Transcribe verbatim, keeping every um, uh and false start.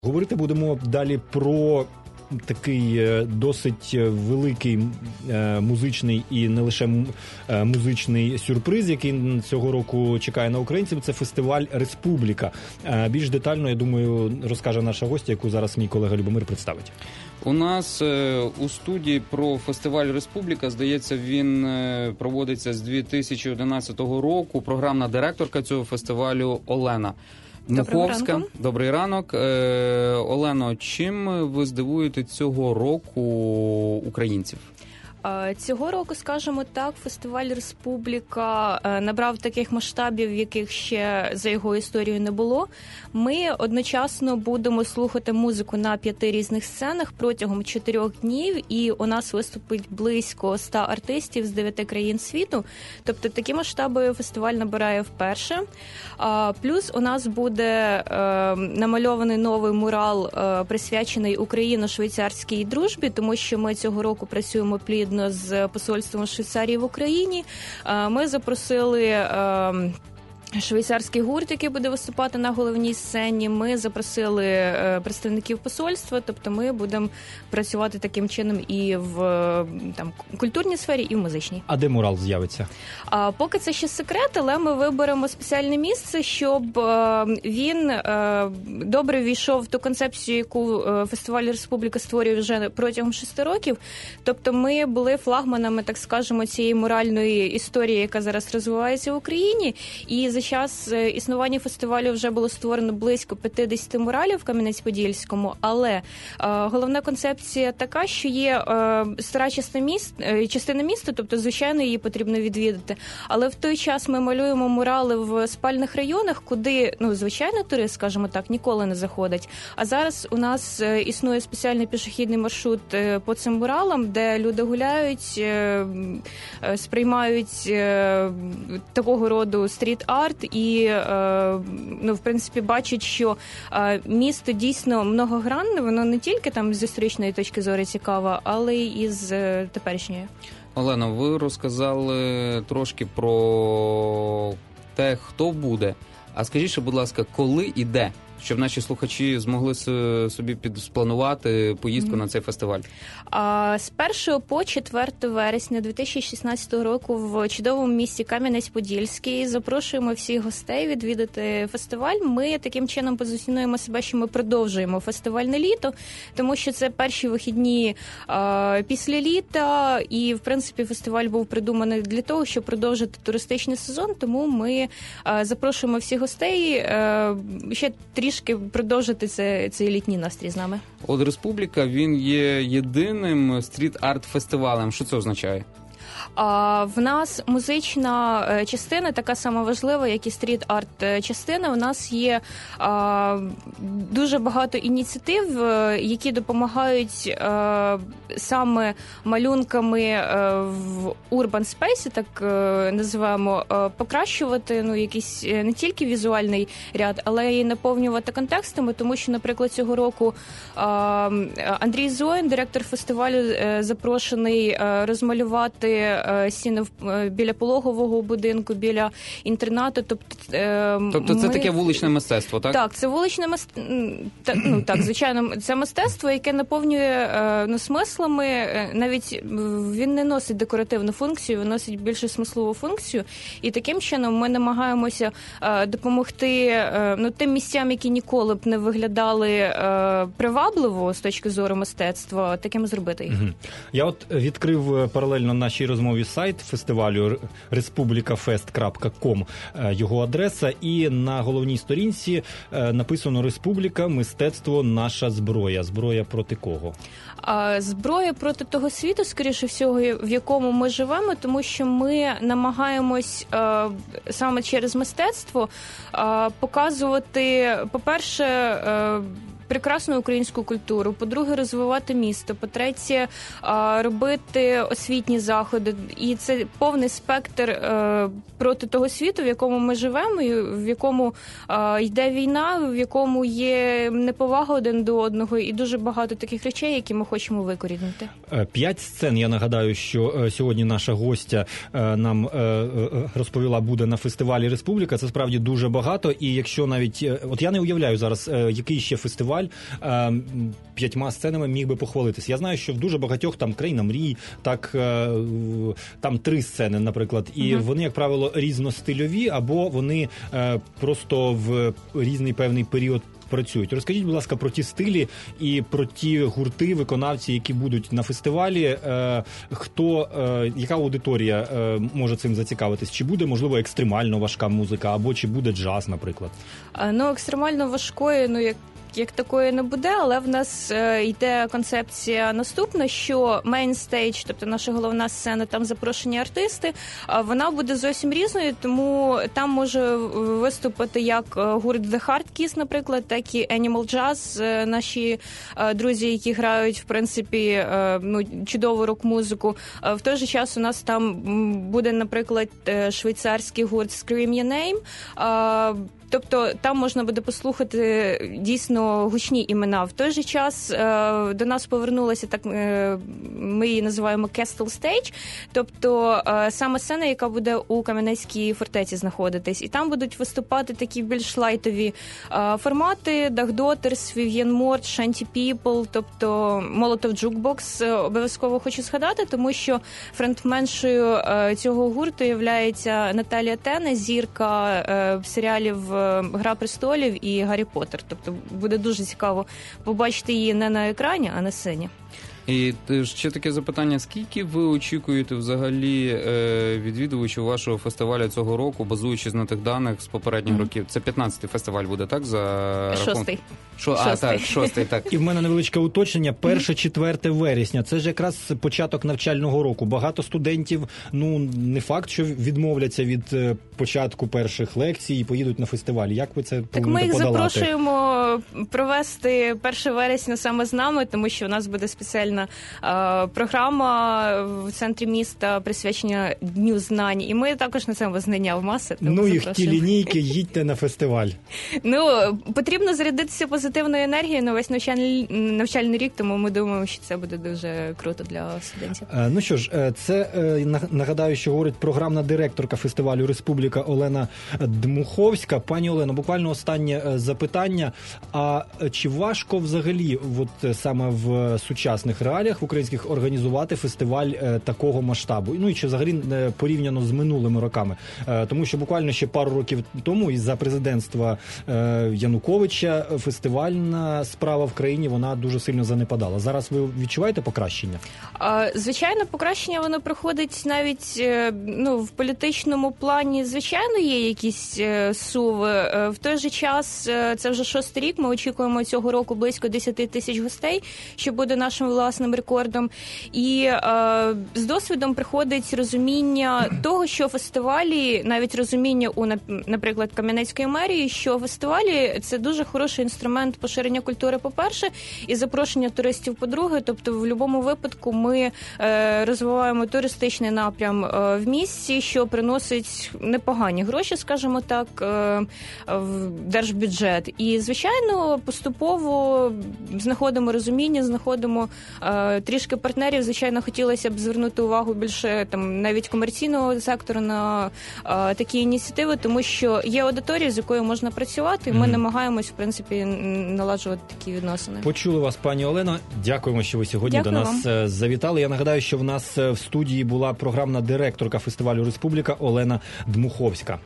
Говорити будемо далі про такий досить великий музичний і не лише музичний сюрприз, який цього року чекає на українців. Це фестиваль «Республіка». Більш детально, я думаю, розкаже наша гостя, яку зараз мій колега Любомир представить. У нас у студії про фестиваль «Республіка», здається, він проводиться з дві тисячі одинадцятого року. Програмна директорка цього фестивалю Олена Муховська. Добрий ранок. Е, Олено, чим ви здивуєте цього року українців? Цього року, скажімо так, фестиваль «Республіка» набрав таких масштабів, яких ще за його історією не було. Ми одночасно будемо слухати музику на п'яти різних сценах протягом чотирьох днів, і у нас виступить близько ста артистів з дев'яти країн світу. Тобто такі масштаби фестиваль набирає вперше. Плюс у нас буде намальований новий мурал, присвячений україно-швейцарській дружбі, тому що ми цього року працюємо плідно з посольством Швейцарії в Україні. Ми запросили швейцарський гурт, який буде виступати на головній сцені. Ми запросили представників посольства, тобто ми будемо працювати таким чином і в там, культурній сфері, і в музичній. А де мурал з'явиться? А, поки це ще секрет, але ми виберемо спеціальне місце, щоб а, він а, добре війшов в ту концепцію, яку фестиваль «Республіка» створює вже протягом шести років. Тобто ми були флагманами, так скажемо, цієї муральної історії, яка зараз розвивається в Україні, і за час існування фестивалю вже було створено близько п'ятдесят муралів в Кам'янець-Подільському, але е, головна концепція така, що є е, стара частина міста, частина міста, тобто, звичайно, її потрібно відвідати, але в той час ми малюємо мурали в спальних районах, куди, ну, звичайно, турист, скажімо так, ніколи не заходить. А зараз у нас існує спеціальний пішохідний маршрут по цим муралам, де люди гуляють, е, сприймають е, такого роду стріт-арт, і, ну, в принципі, бачить, що місто дійсно многогранне, воно не тільки там з історичної точки зору цікаве, але й з теперішньої. Олено, ви розказали трошки про те, хто буде. А скажіть, будь ласка, коли і де? Щоб наші слухачі змогли собі спланувати поїздку mm-hmm. на цей фестиваль. А, з першого по четверте вересня дві тисячі шістнадцятого року в чудовому місті Кам'янець-Подільський запрошуємо всіх гостей відвідати фестиваль. Ми таким чином позиціонуємо себе, що ми продовжуємо фестивальне літо, тому що це перші вихідні а, після літа, і, в принципі, фестиваль був придуманий для того, щоб продовжити туристичний сезон, тому ми а, запрошуємо всіх гостей а, ще трішки трішки продовжити це, цей літній настрій з нами. От «Республіка», він є єдиним стріт-арт-фестивалем. Що це означає? А в нас музична частина така сама важлива, як і стріт-арт частина. У нас є а, дуже багато ініціатив, які допомагають а, саме малюнками а, в urban space, так а, називаємо, а, покращувати, ну, якийсь не тільки візуальний ряд, але й наповнювати контекстами, тому що, наприклад, цього року а, Андрій Зоїн, директор фестивалю, запрошений а, розмалювати стіни біля пологового будинку, біля інтернату. Тобто, тобто це ми... таке вуличне мистецтво, так? Так, це вуличне мистецтво. Ну, так, звичайно, це мистецтво, яке наповнює, ну, смислами. Навіть він не носить декоративну функцію, він носить більше смислову функцію. І таким чином ми намагаємося допомогти, ну, тим місцям, які ніколи б не виглядали привабливо з точки зору мистецтва, таким зробити їх. Угу. Я от відкрив паралельно нашій розмові сайт фестивалю республіка фест крапка ком, його адреса, і на головній сторінці написано «Республіка. Мистецтво. Наша зброя». Зброя проти кого? А, зброя проти того світу, скоріше всього, в якому ми живемо, тому що ми намагаємось а, саме через мистецтво а, показувати, по-перше, а, прекрасну українську культуру, по-друге, розвивати місто, по-третє, робити освітні заходи. І це повний спектр проти того світу, в якому ми живемо, в якому йде війна, в якому є неповага один до одного, і дуже багато таких речей, які ми хочемо викорінити. П'ять сцен, я нагадаю, що сьогодні наша гостя нам розповіла, буде на фестивалі «Республіка». Це справді дуже багато, і якщо навіть... От я не уявляю зараз, який ще фестиваль фестиваль е, п'ятьма сценами міг би похвалитися. Я знаю, що в дуже багатьох там країна мрій, так е, там три сцени, наприклад, і угу. вони, як правило, різностильові, або вони е, просто в різний певний період працюють. Розкажіть, будь ласка, про ті стилі і про ті гурти, виконавці, які будуть на фестивалі. Е, хто, е, яка аудиторія е, може цим зацікавитись? Чи буде, можливо, екстремально важка музика, або чи буде джаз, наприклад? Ну, екстремально важкою, ну, як Як такої не буде, але в нас е, йде концепція наступна, що мейнстейдж, тобто наша головна сцена, там запрошені артисти, а вона буде зовсім різною, тому там може виступити як гурт The Hard Kiss, наприклад, так і Animal Jazz, е, наші е, друзі, які грають, в принципі, е, ну, чудову рок-музику. Е, в той же час у нас там буде, наприклад, швейцарський гурт Scream Your Name, е, тобто там можна буде послухати дійсно гучні імена. В той же час е, до нас повернулася, так е, ми її називаємо Castle Stage, тобто е, саме сцена, яка буде у Кам'янецькій фортеці знаходитись. І там будуть виступати такі більш лайтові е, формати: Duck Daughters, Vivienne Mort, Shanty People, тобто Molotov Jukebox. Е, обов'язково хочу згадати, тому що фронтменшою е, цього гурту є Наталія Тена, зірка е, серіалів «Гра престолів» і «Гаррі Поттер». Тобто буде дуже цікаво побачити її не на екрані, а на сцені. І ще таке запитання: скільки ви очікуєте взагалі відвідувачів вашого фестивалю цього року, базуючись на тих даних з попередніх mm-hmm. років? Це п'ятнадцятий фестиваль буде, так? За Шостий. Шо... А, так, шостий, так. І в мене невеличке уточнення. перше-четверте вересня. Це ж якраз початок навчального року. Багато студентів, ну, не факт, що відмовляться від початку перших лекцій і поїдуть на фестиваль. Як ви це так ми їх подолати? Запрошуємо провести перше вересня саме з нами, тому що у нас буде спеціальна е, програма в центрі міста, присвячена Дню знань. І ми також несемо знання в маси. Ну і в ті лінійки їдьте на фестиваль. Ну, потрібно зарядитися позитивною енергією на весь навчальний, навчальний рік, тому ми думаємо, що це буде дуже круто для студентів. Е, ну що ж, це, е, нагадаю, що говорить програмна директорка фестивалю «Республіка» Олена Дмуховська. Пані Олено, буквально останнє запитання. А чи важко взагалі, от саме в сучасних реаліях в українських, організувати фестиваль е, такого масштабу? Ну і чи взагалі е, порівняно з минулими роками? Е, тому що буквально ще пару років тому із-за президентства е, Януковича фестивальна справа в країні, вона дуже сильно занепадала. Зараз ви відчуваєте покращення? Е, звичайно, покращення воно проходить навіть е, ну, в політичному плані. Звичайно, є якісь е, суви. Е, в той же час, е, це вже шостий рік, ми очікуємо цього року близько десять тисяч гостей, що буде нашим власним рекордом. І е, з досвідом приходить розуміння того, що фестивалі, навіть розуміння у, наприклад, Кам'янецької мерії, що фестивалі – це дуже хороший інструмент поширення культури, по-перше, і запрошення туристів, по-друге. Тобто, в будь-якому випадку ми е, розвиваємо туристичний напрям е, в місті, що приносить непогані гроші, скажімо так, е, в держбюджет. І, звичайно, поступово знаходимо розуміння, знаходимо е, трішки партнерів. Звичайно, хотілося б звернути увагу більше там навіть комерційного сектору на е, такі ініціативи, тому що є аудиторія, з якою можна працювати, і ми mm-hmm. намагаємось, в принципі, наладжувати такі відносини. Почули вас, пані Олено. Дякуємо, що ви сьогодні Дякую до нас вам. завітали. Я нагадаю, що в нас в студії була програмна директорка фестивалю «Республіка» Олена Дмуховська.